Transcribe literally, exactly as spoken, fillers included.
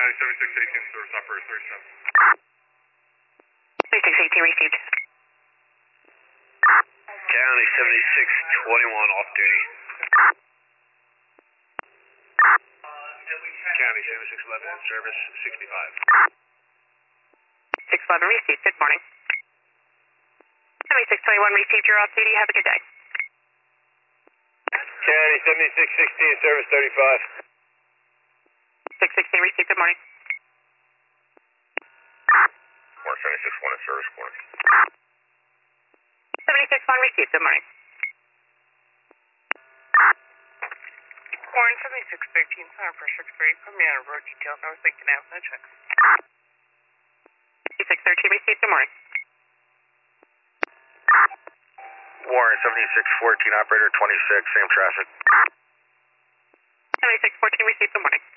County seventy-six eighteen, service operator thirty-seven. seventy-six eighteen received. County seventy-six twenty-one off duty. County seventy-six eleven in service, sixty-five. six eleven received, good morning. seventy-six twenty-one received, you're off duty, have a good day. County seventy-six sixteen, service thirty-five. six sixteen received, good morning. Warren seventy-six one in service, morning. seventy-six one received, good morning. Warren seventy-six thirteen, center pressure experience, put me on a road details, I was thinking out, no checks. seventy-six thirteen received, good morning. Warren seventy-six fourteen, operator twenty-six, same traffic. seventy-six fourteen received, good morning.